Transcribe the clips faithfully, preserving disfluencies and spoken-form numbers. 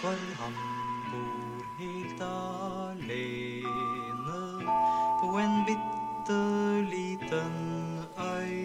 for han bor helt alene på en bitte liten øy.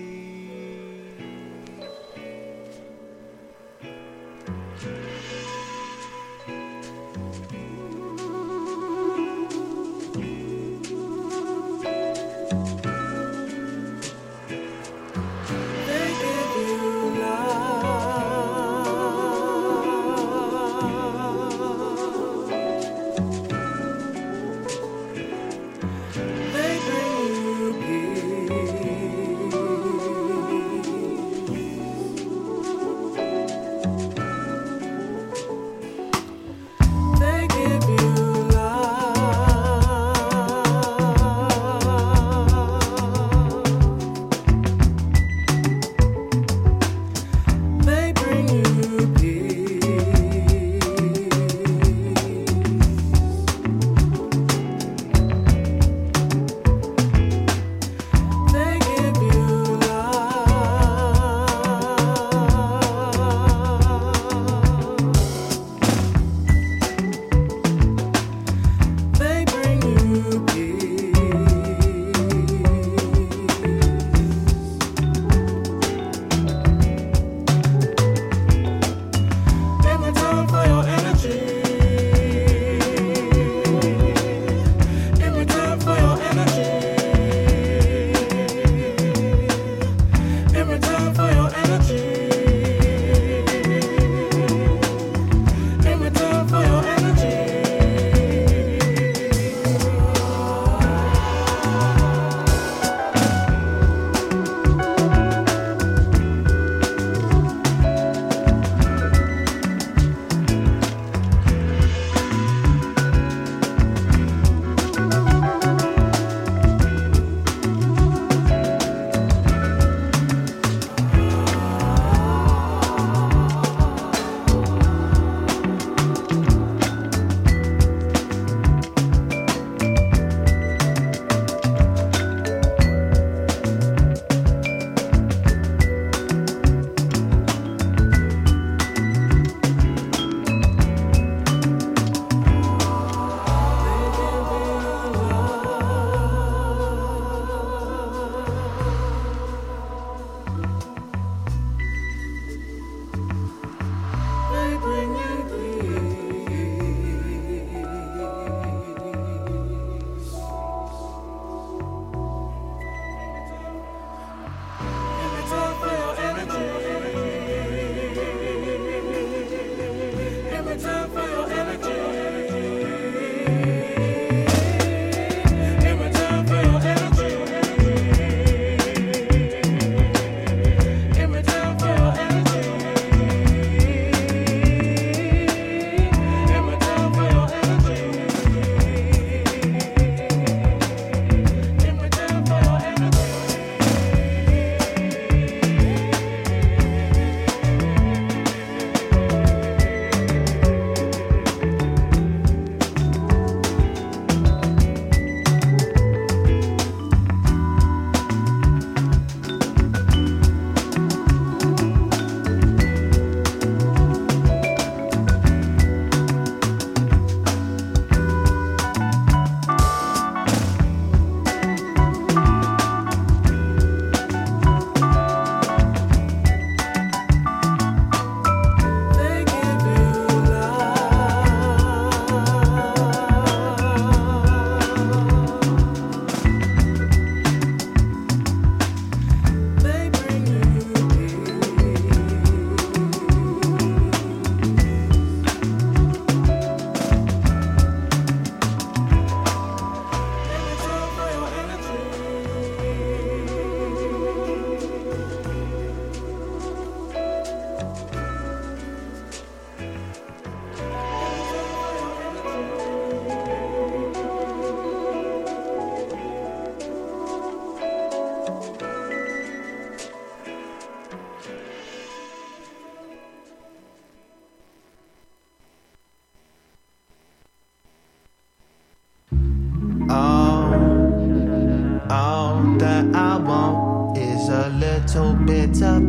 little bit of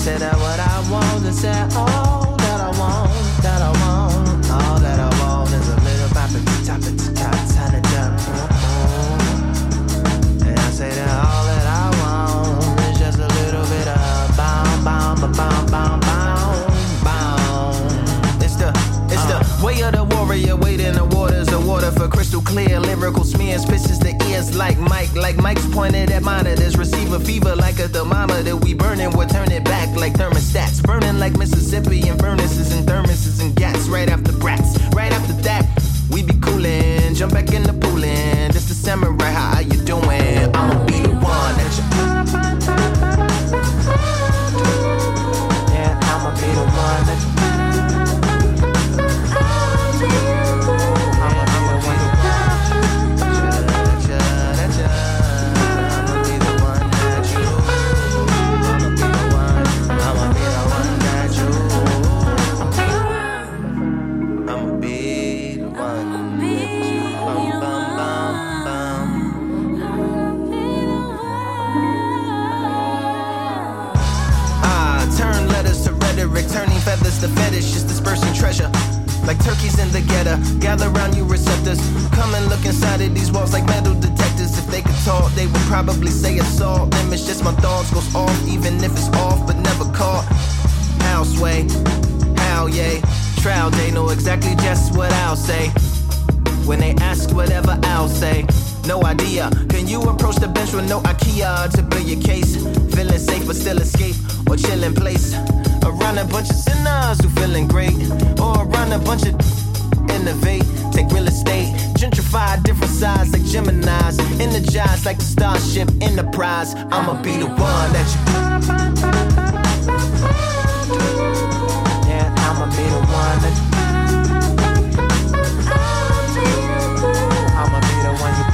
say that what I want and say all that I want, that I want, all that I want is a little bop at the top of the top, turn it up. And I say that all that I want is just a little bit of bound, bound, bound, bound, bound, bound. It's the, it's the way of the warrior, waiting the waters, the water for crystal clear, lyrical smears, pisses the ears like Mike, like Mike's pointed at monitors, receive a fever like a thermometer, we burning, we'll turn it back like thermostats, burning like Mississippi and furnaces and thermoses and gats, right after brats, right after that, we be coolin', jump back in the poolin', this the samurai, how are you doing? I'ma be the one that you, yeah, I'ma be the one that you, turning feathers to fetish, just dispersing treasure. Like turkeys in the ghetto, gather round you receptors. Come and look inside of these walls like metal detectors. If they could talk, they would probably say assault. Them it's just my thoughts, goes off, even if it's off, but never caught. How sway, how yay. Trial day, know exactly just what I'll say. When they ask whatever I'll say. No idea, can you approach the bench with no IKEA to build your case? Feeling safe but still escape, or chill in place. Around a bunch of sinners who feeling great, or around a bunch of innovate, take real estate, gentrify different sides like Geminis, energize like the Starship Enterprise. I'ma be the one that you, yeah, I'ma be the one that you, I'ma be the one you,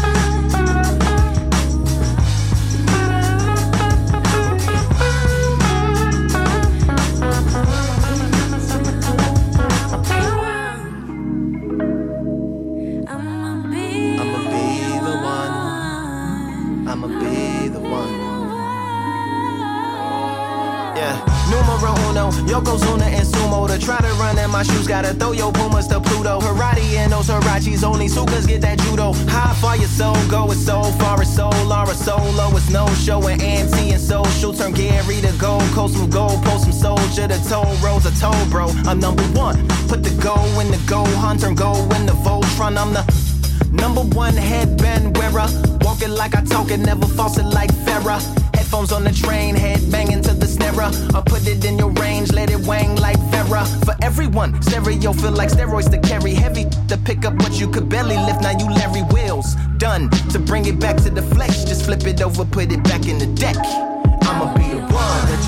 Yokozuna and Sumo to try to run in my shoes. Gotta throw your Pumas to Pluto. Karate and those Hirachis, only Sukas get that judo. How far your soul go, it's so far, it's so Laura solo. It's no show and anti and social. Turn Gary to Gold Coast, some gold, post some soldier. The toll roads are told, bro. I'm number one. Put the go in the go hunt, turn go in the Voltron. I'm the number one headband wearer. Walking like I talk it, never false it like Farrah. Headphones on the train, head banging to the snare. I put it in your range, let it wang like Farrah. For everyone, stereo feel like steroids to carry heavy. To pick up what you could barely lift, now you Larry Wheels. Done, to bring it back to the flesh. Just flip it over, put it back in the deck. I'ma be the one that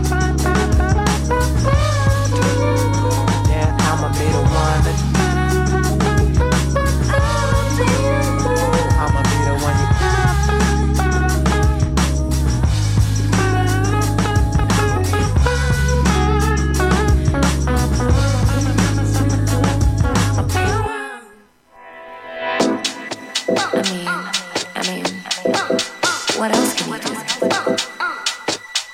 you, yeah, I'ma be the one that you, I'ma be the one you, what else can we do?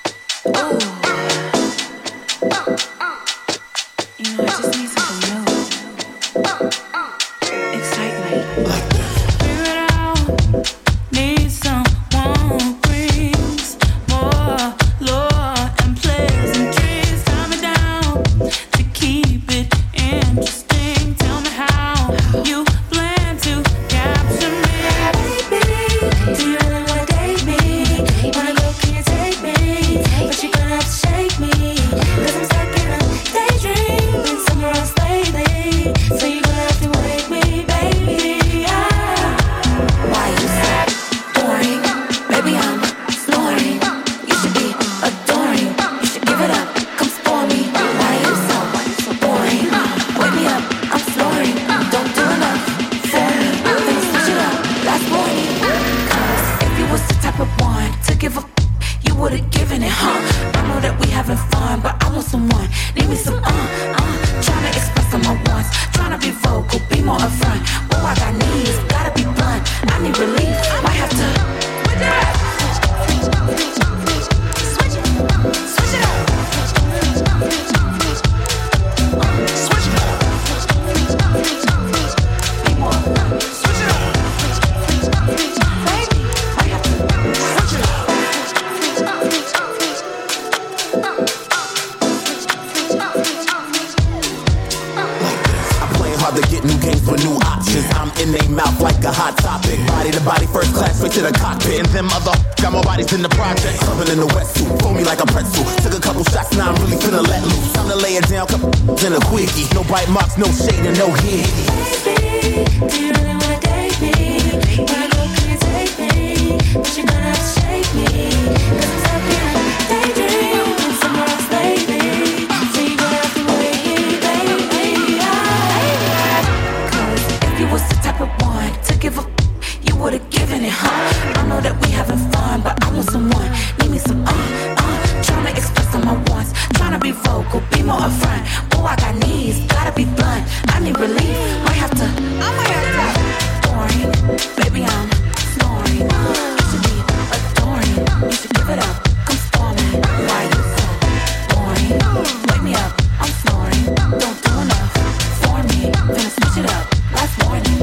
hard to get new games for new options. I'm in their mouth like a hot topic. Body to body, first class, straight to the cockpit. And them other got more bodies in the project. Clubbing in the west suit, fold me like a pretzel. Took a couple shots, now I'm really finna let loose. Time to lay it down, couple in a quickie. No bite marks, no shade, and no hit. Baby, do you really wanna date me? Wanna go, can you take me? But you're gonna have to shake me. Cause I'm stuck in a daydream. And somewhere else, baby. So you're gonna have to wait, baby. Cause if you was the type of one to give a f- you would've given it, huh? I know that we having fun, but I want someone. Need me some, uh, uh. Tryna express all my wants. Tryna be vocal, be more upfront. Oh, I got needs, gotta be blunt. I need relief, might have to, I might have to. Boring, baby, I'm snoring. You should be adoring. You should give it up, come storming. Why you so boring? Wake me up, I'm snoring. Don't do enough for me. Finna switch it up, last warning.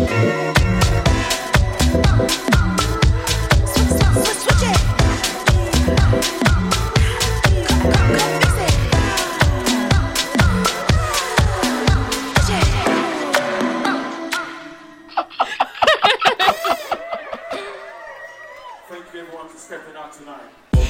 Switch, switch, switch, switch it. Come, come, come, fix it. Switch it. Thank you everyone for stepping out tonight.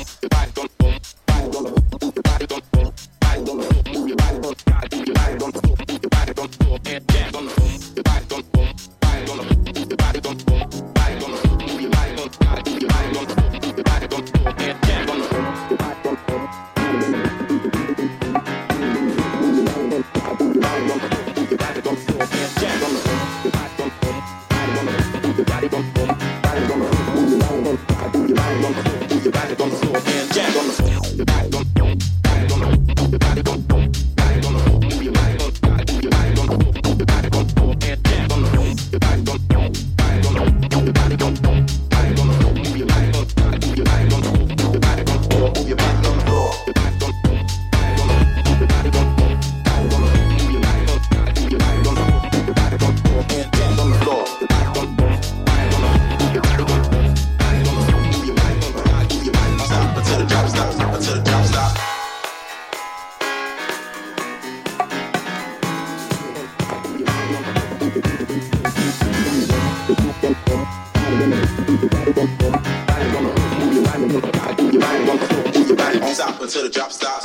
Until the drop stops.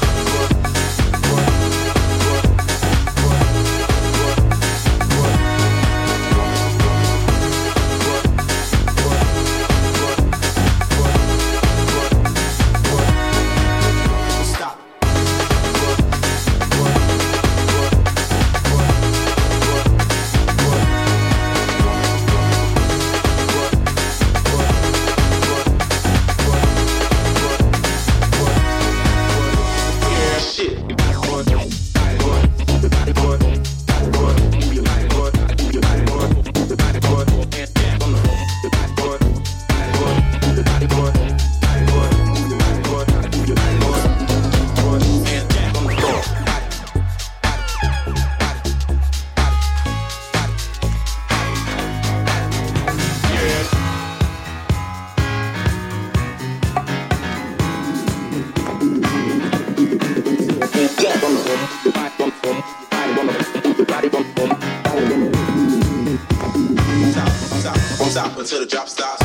Stop until the drop stops.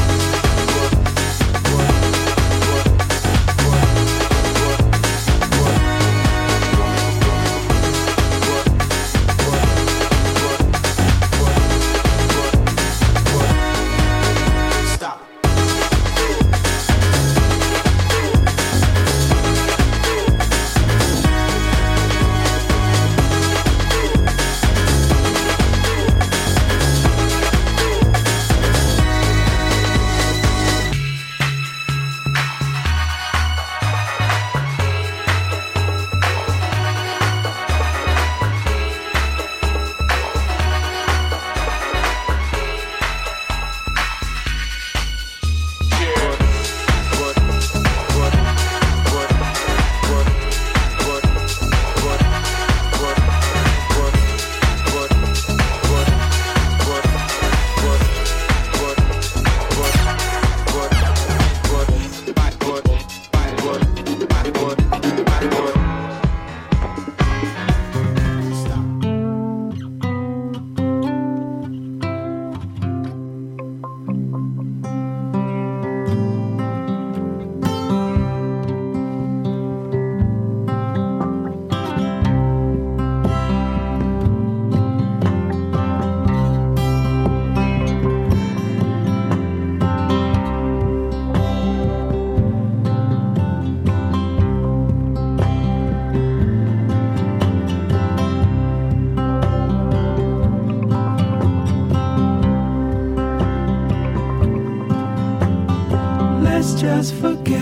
just forget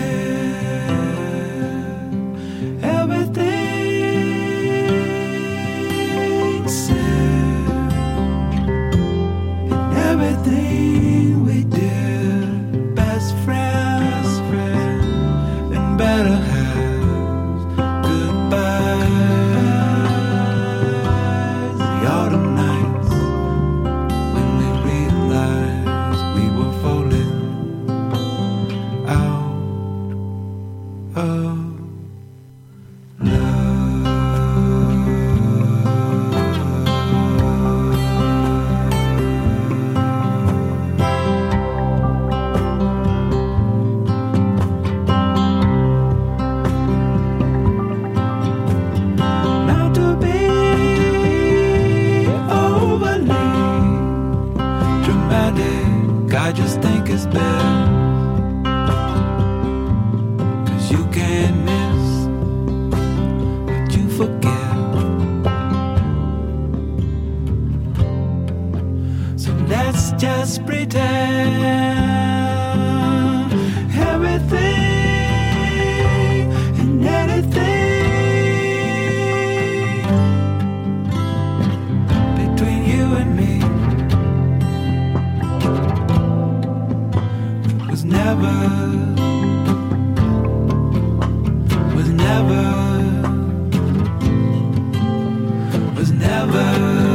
everything said and everything we did. Best friends, friend, and better halves. Goodbyes. The autumn nights when we realized we were falling out of not to be overly dramatic. I just think it's best. You can't miss what you forget. So let's just pretend everything and anything between you and me was never was never, was never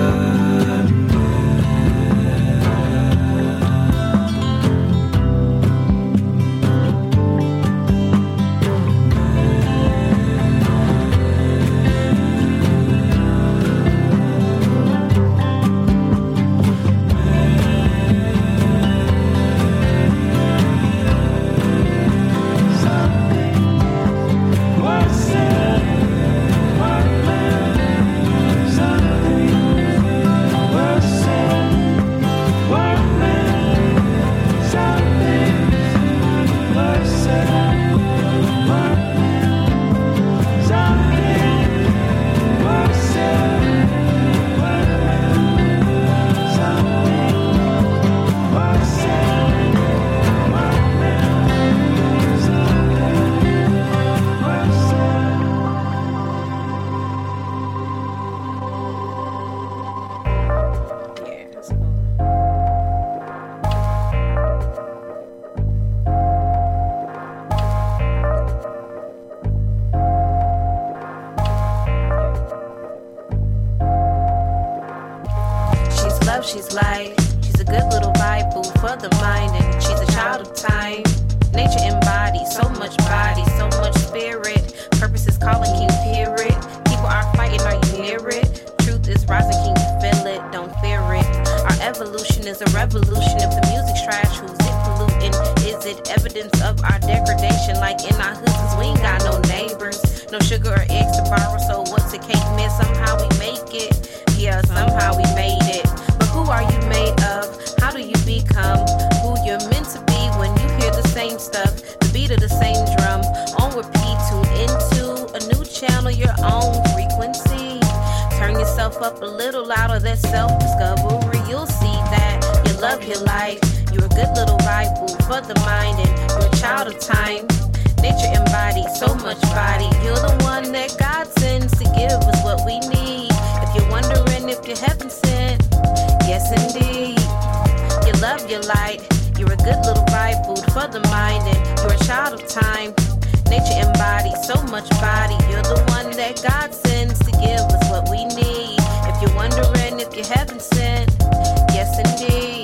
she's light. She's a good little Bible for the mind, and she's a child of time. Nature embodies so much body, so much spirit. Purpose is calling, can you hear it? People are fighting, are you near it? Truth is rising, can you feel it? Don't fear it. Our evolution is a revolution. If the music's trash, who's it polluting? Is it evidence of our degradation? Like in our hoods, 'cause we ain't got no neighbors, no sugar or eggs to borrow. So what's a cake miss? Somehow we make it. Yeah, somehow we made it. Who are you made of? How do you become who you're meant to be when you hear the same stuff, the beat of the same drum, on repeat? Tune into a new channel, your own frequency. Turn yourself up a little louder, that's self-discovery. You'll see that you love your life. You're a good little Bible for the mind, and you're a child of time. Nature embodies so much body. You're the one that God sends to give us what we need. If you're wondering if you're heaven sent, yes, indeed. You love your light. You're a good little Bible for the mind, and you're a child of time. Nature embodies so much body. You're the one that God sends to give us what we need. If you're wondering if you're heaven sent, yes, indeed.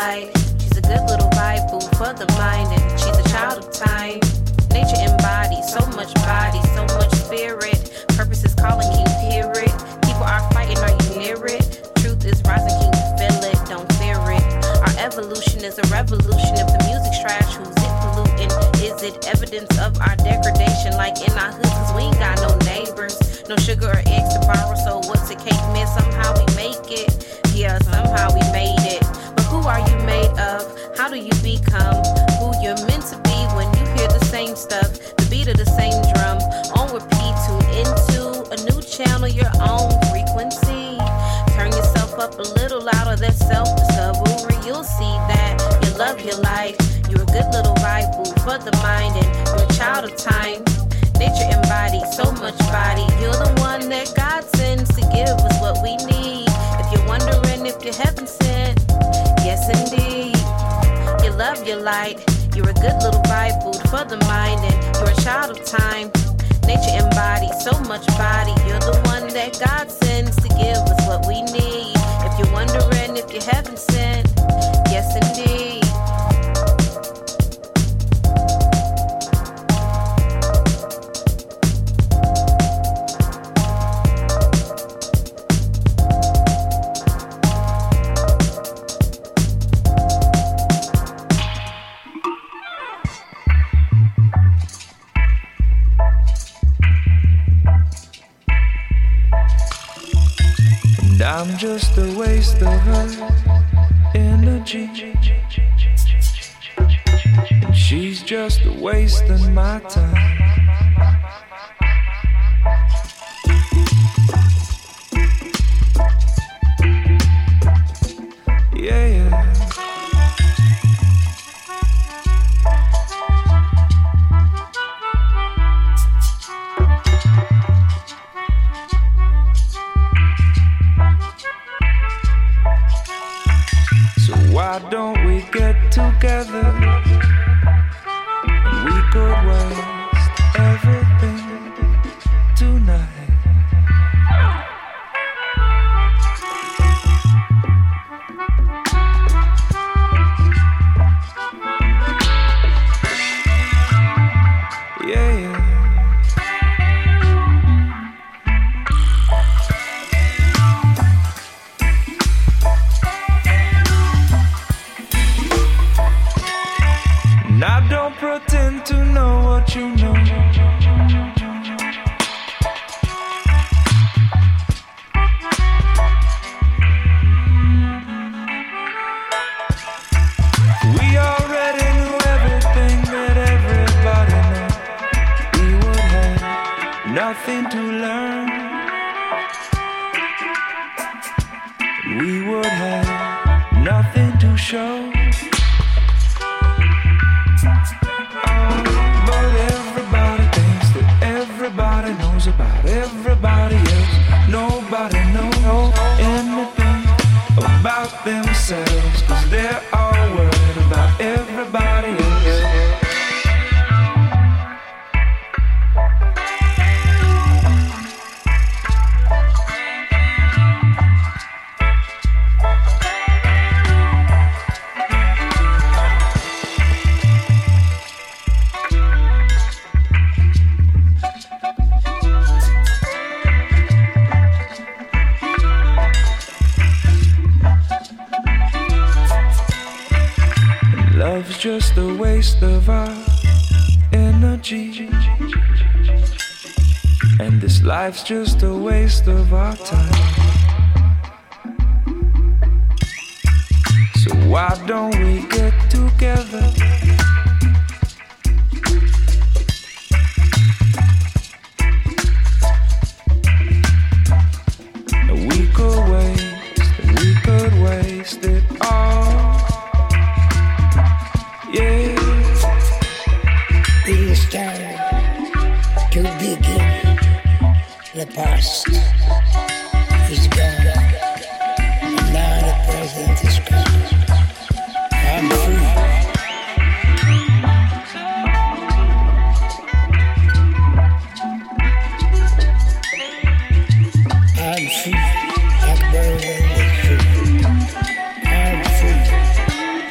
light. She's a good little vibe food for the mind, and she's a child of time. Nature embodies so much body, so much spirit. Purpose is calling, King Period. People are fighting, are you near it? Truth is rising, King, you feel it, don't fear it. Our evolution is a revolution. If the music's trash, who's it polluting? Is it evidence of our degradation? Like in our hoods, cause we ain't got no neighbors. No sugar or eggs to borrow, so what's a cake miss? Somehow we make it. Yeah, somehow we made it. But who are you made of? How do you become who you're meant to be when you hear the same stuff? The beat of the same drum. On repeat, tune into a new channel, your own frequency. Turn yourself up a little louder, that's self-discovery. You'll see that you love your life. You're a good little vibe food for the mind, and you're a child of time. Nature embodies so much body. You're the one that God sends to give us what we need. If you're wondering if you're heaven sent, yes indeed. You love your light. You're a good little vibe food for the mind, and you're a child of time. Nature embodies so much body. You're the one that God sends to give us what we need. If you're wondering if you're heaven sent, yes indeed. I'm just a waste of her energy, and she's just a wasting my time. Yeah, yeah. Why don't we get together and we could waste everything tonight? Yeah, yeah. I don't pretend to know what you know. We already knew everything that everybody knew. We would have nothing to learn. We would have nothing to show. Everybody knows about everybody else. Nobody knows anything about themselves, 'cause they're all worried about everybody else. Love's just a waste of our energy, and this life's just a waste of our time. So why don't we get together and we could waste, we could waste it all. Yeah. It is time to begin. The past is gone, and now the present is come. I'm free. I'm free, like bird in the tree. I'm free,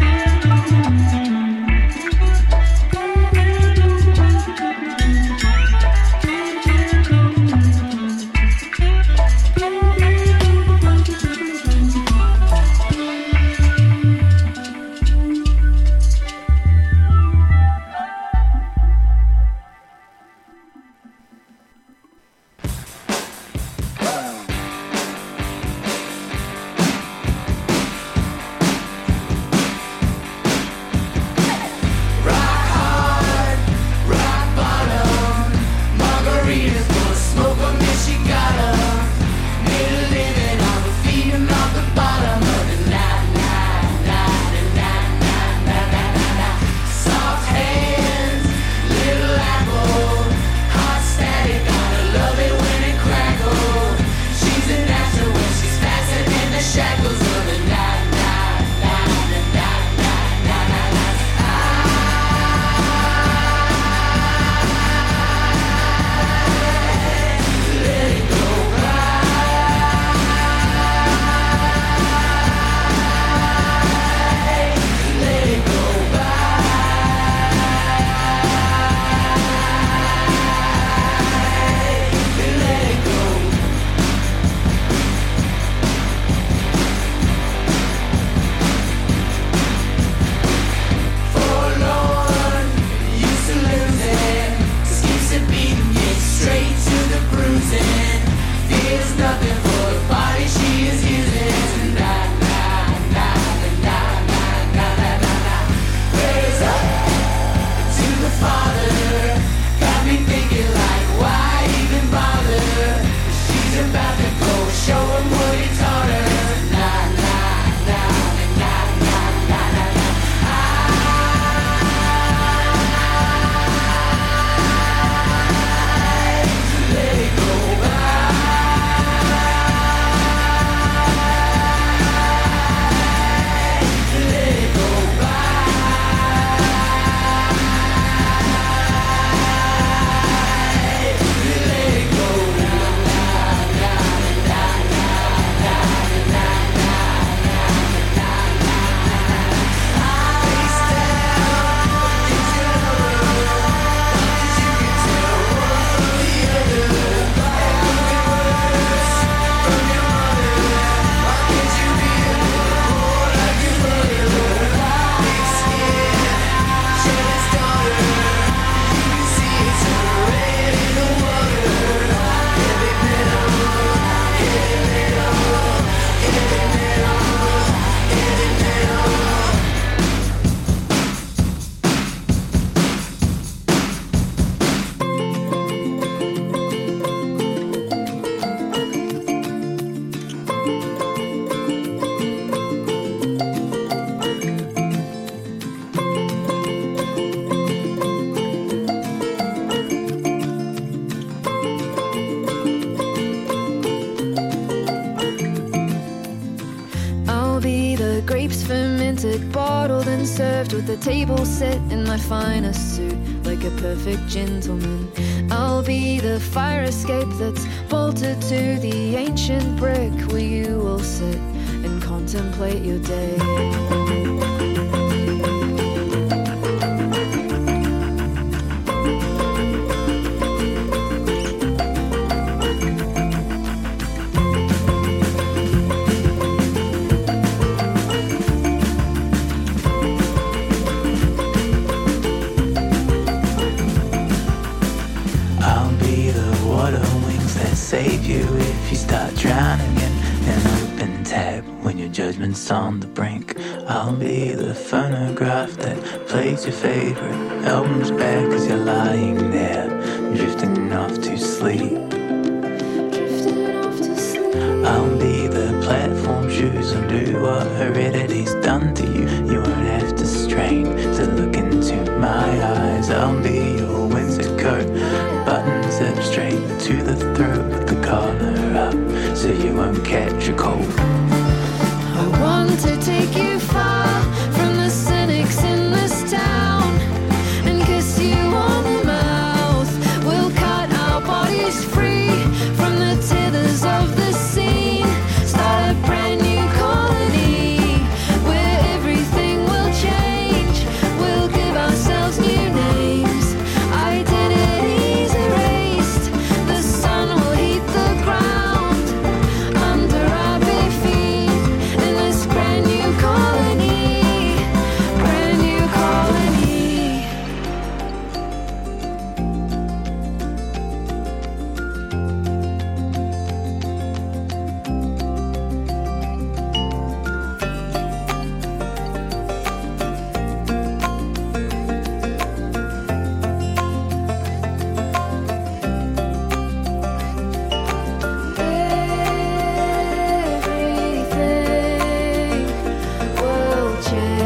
Imported, bottled and served with the table set in my finest suit, like a perfect gentleman. I'll be the fire escape that's bolted to the ancient brick where you will sit and contemplate your day. Save you if you start drowning in an open tab when your judgment's on the brink. I'll be the phonograph that plays your favorite albums back as you're lying there, drifting off to sleep. I'll be the platform shoes and do what heredity's done to you. You won't have to strain to look into my eyes. I'll be your Windsor coat, buttons up straight to the throat with the collar up, so you won't catch a cold. I want to take you far from the cynics in this town and kiss you on the mouth. We'll cut our bodies free from the tethers of the scene. Start a brand new colony where everything will change. We'll give ourselves new names, identities erased. The sun will heat the ground under our bare feet in this brand new colony, brand new colony. Everything will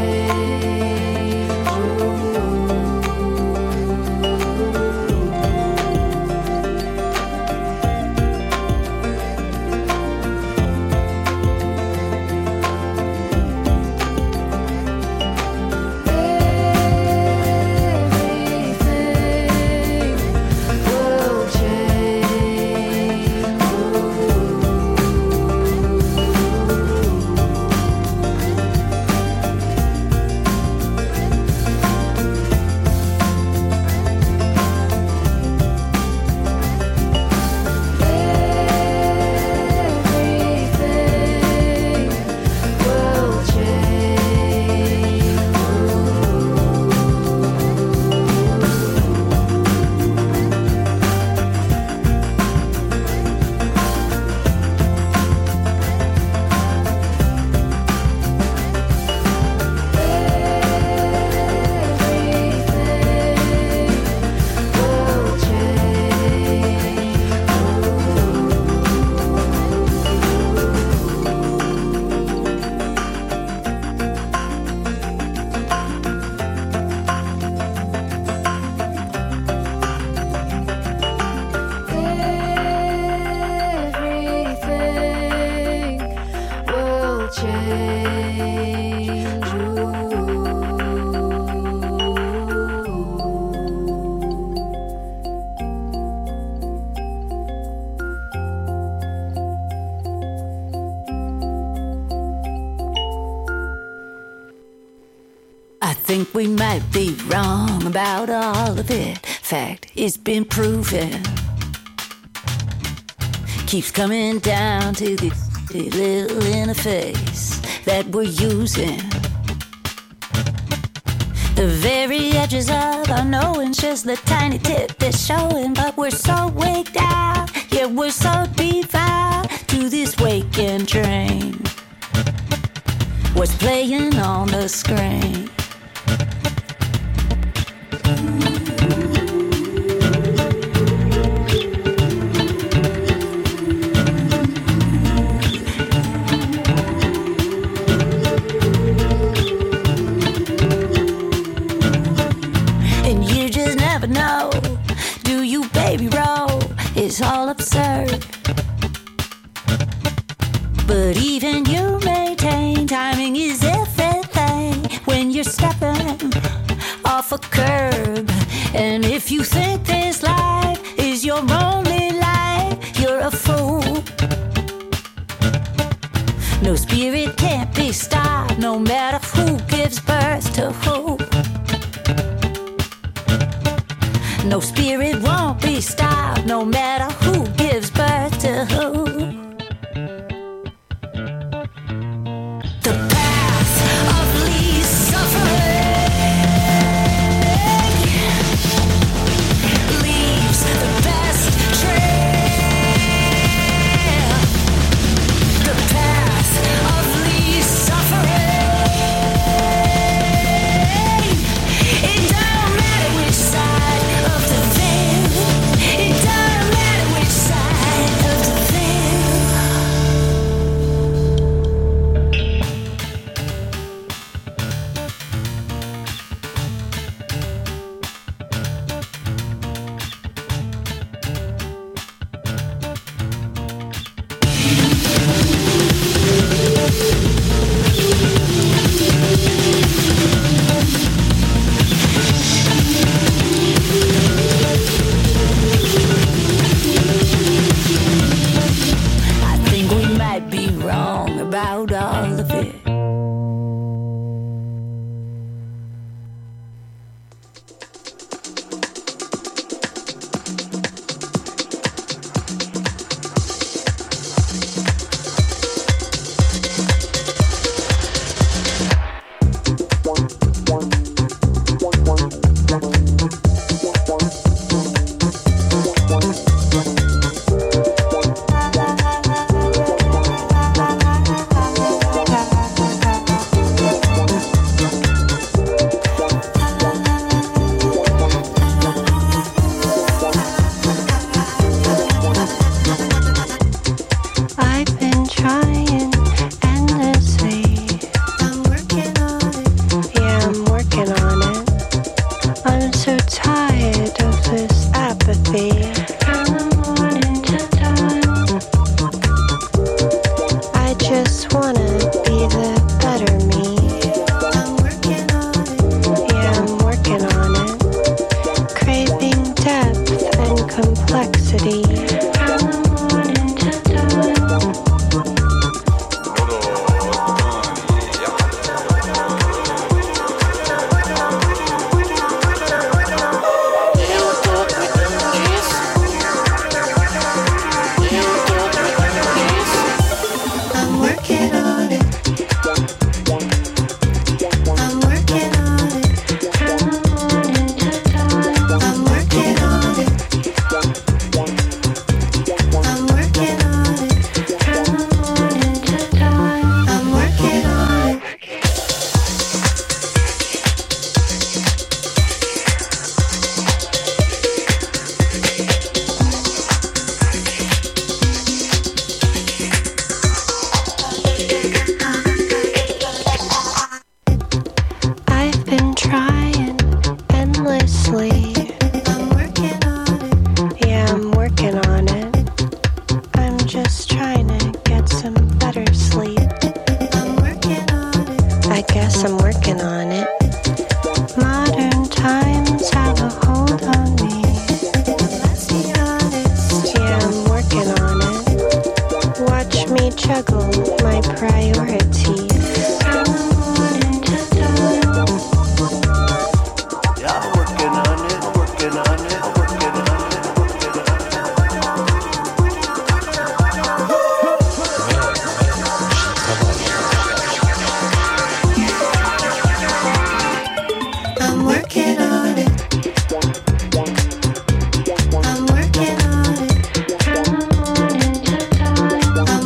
I think we might be wrong about all of it. Fact, it's been proven. Keeps coming down to the little interface that we're using. The very edges of our knowing's just the tiny tip that's showing. But we're so waked out, yeah, we're so devout to this waking dream. What's playing on the screen? No, do you, baby, roll? It's all absurd. But even you maintain timing is everything. off a curb. And if you think this life is your only life, you're a fool. No spirit can't be stopped, no matter who gives birth to who. No spirit won't be stopped, no matter who gives birth to who. The path of least suffering leaves the best trail. The path of least suffering. It don't matter which side of the veil. It don't matter which side of the veil. I think we might be wrong about all of it. I've been trying endlessly. I'm working on it. Yeah, I'm working on it. I'm so tired of this apathy. From the morning till dawn. I just wanna be the better me. I'm working on it. Yeah, I'm working on it. Craving depth and complexity. From the morning till dawn. I'm working on it. I'm working on it. From the morning till dawn. I'm working on it. I'm working on it. From the morning till dawn. I'm working on it. I've been trying endlessly. I'm working on it. Yeah, I'm working on it. I'm just trying to get some better sleep. I'm working on it. I guess I'm working on it. Modern times have a hold on me. Let's be honest. Yeah, I'm working on it. Watch me juggle my priorities.